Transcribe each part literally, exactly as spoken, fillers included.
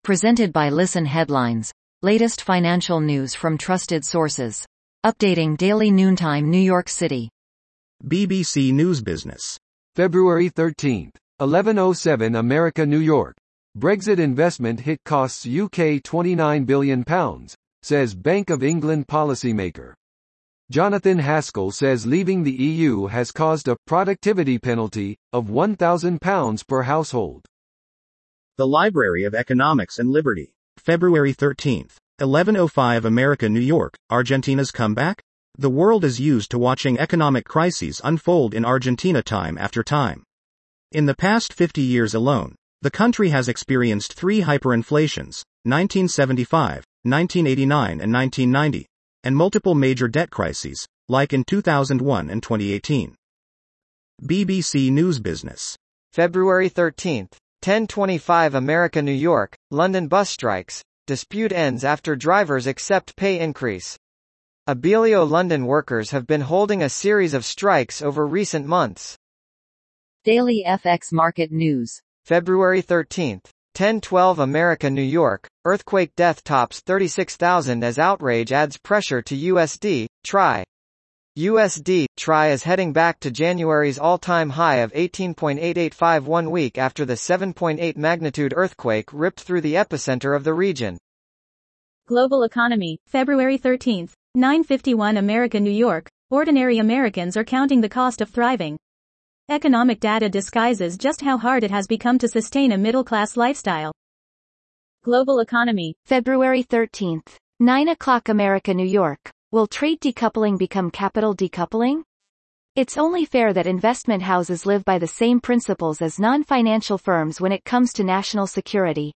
Presented by Listen Headlines. Latest financial news from trusted sources. Updating daily noontime New York City. B B C News Business. February thirteenth, eleven oh seven America, New York. Brexit investment hit costs U K twenty-nine billion pounds, says Bank of England policymaker. Jonathan Haskell says leaving the E U has caused a productivity penalty of one thousand pounds per household. The Library of Economics and Liberty. February thirteenth, eleven oh five America, New York. Argentina's comeback? The world is used to watching economic crises unfold in Argentina time after time. In the past fifty years alone, the country has experienced three hyperinflations, nineteen seventy-five, nineteen eighty-nine and nineteen ninety, and multiple major debt crises, like in two thousand one and twenty eighteen. B B C News Business. February thirteenth, ten twenty-five America, New York. London bus strikes. Dispute ends after drivers accept pay increase. Abellio London workers have been holding a series of strikes over recent months. Daily F X Market News. February thirteenth, ten twelve America, New York. Earthquake death tops thirty-six thousand as outrage adds pressure to U S D, T R I. U S D, T R I is heading back to January's all-time high of eighteen point eight eight five one week after the seven point eight magnitude earthquake ripped through the epicenter of the region. Global Economy. February thirteenth, nine fifty-one America, New York. Ordinary Americans are counting the cost of thriving. Economic data disguises just how hard it has become to sustain a middle-class lifestyle. Global Economy. February thirteenth, nine o'clock America, New York. Will trade decoupling become capital decoupling? It's only fair that investment houses live by the same principles as non-financial firms when it comes to national security.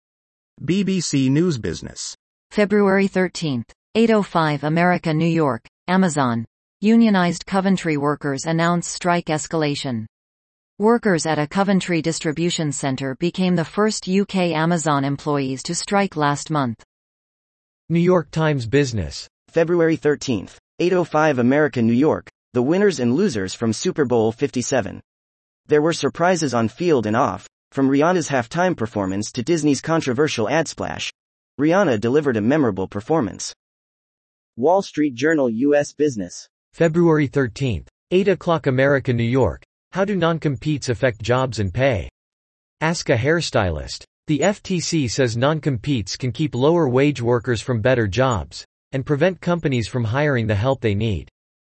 B B C News Business. February thirteenth, eight oh five America, New York. Amazon. Unionized Coventry workers announce strike escalation. Workers at a Coventry distribution center became the first U K Amazon employees to strike last month. New York Times Business. February thirteenth, eight oh five America, New York. The winners and losers from Super Bowl fifty-seven. There were surprises on field and off, from Rihanna's halftime performance to Disney's controversial ad splash. Rihanna delivered a memorable performance. Wall Street Journal U S Business. February thirteenth, eight o'clock America, New York. How do non-competes affect jobs and pay? Ask a hairstylist. The F T C says non-competes can keep lower-wage workers from better jobs and prevent companies from hiring the help they need.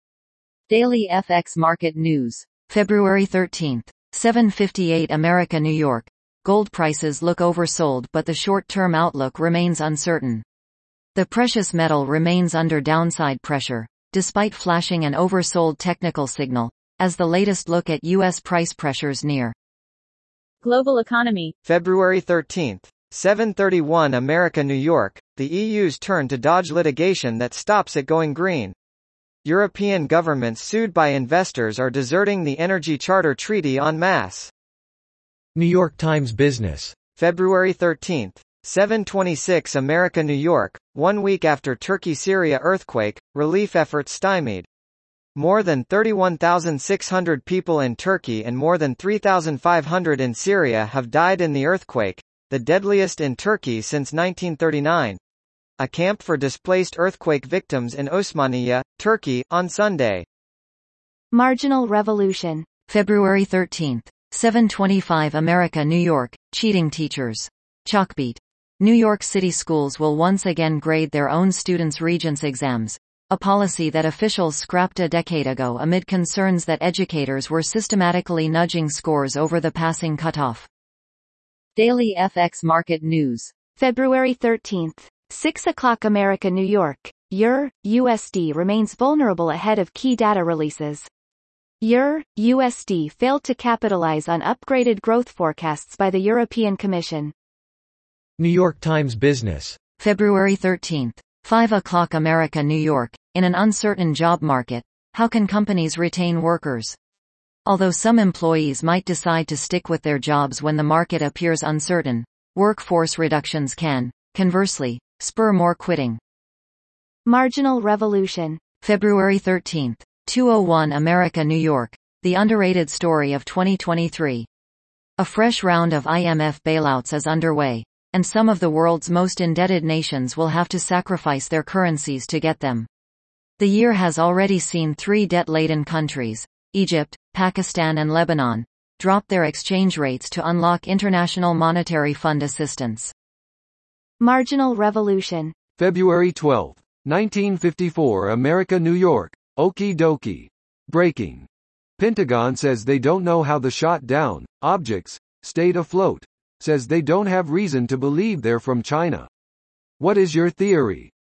Daily F X Market News. February thirteenth, seven fifty-eight America, New York. Gold prices look oversold but the short-term outlook remains uncertain. The precious metal remains under downside pressure, despite flashing an oversold technical signal, as the latest look at U S price pressures near. Global Economy. February thirteenth, seven thirty-one America, New York. The E U's turn to dodge litigation that stops it going green. European governments sued by investors are deserting the Energy Charter Treaty en masse. New York Times Business. February thirteenth, seven twenty-six America, New York. One week after Turkey-Syria earthquake, relief efforts stymied. More than thirty-one thousand six hundred people in Turkey and more than three thousand five hundred in Syria have died in the earthquake, the deadliest in Turkey since nineteen thirty-nine. A camp for displaced earthquake victims in Osmaniye, Turkey, on Sunday. Marginal Revolution. February thirteenth, seven twenty-five America, New York. Cheating teachers. Chalkbeat. New York City schools will once again grade their own students' Regents exams, a policy that officials scrapped a decade ago amid concerns that educators were systematically nudging scores over the passing cutoff. Daily F X Market News. February thirteenth, six o'clock America, New York. Euro U S D remains vulnerable ahead of key data releases. Euro U S D failed to capitalize on upgraded growth forecasts by the European Commission. New York Times Business. February thirteenth, five o'clock America, New York. In an uncertain job market, how can companies retain workers? Although some employees might decide to stick with their jobs when the market appears uncertain, workforce reductions can, conversely, spur more quitting. Marginal Revolution. February thirteenth, two oh one America, New York. The underrated story of twenty twenty-three. A fresh round of I M F bailouts is underway, and some of the world's most indebted nations will have to sacrifice their currencies to get them. The year has already seen three debt-laden countries, Egypt, Pakistan and Lebanon, drop their exchange rates to unlock International Monetary Fund assistance. Marginal revolution. February twelfth, nineteen fifty-four America New York, okie dokie. Breaking. Pentagon says they don't know how the shot down objects stayed afloat, says they don't have reason to believe they're from China. What is your theory?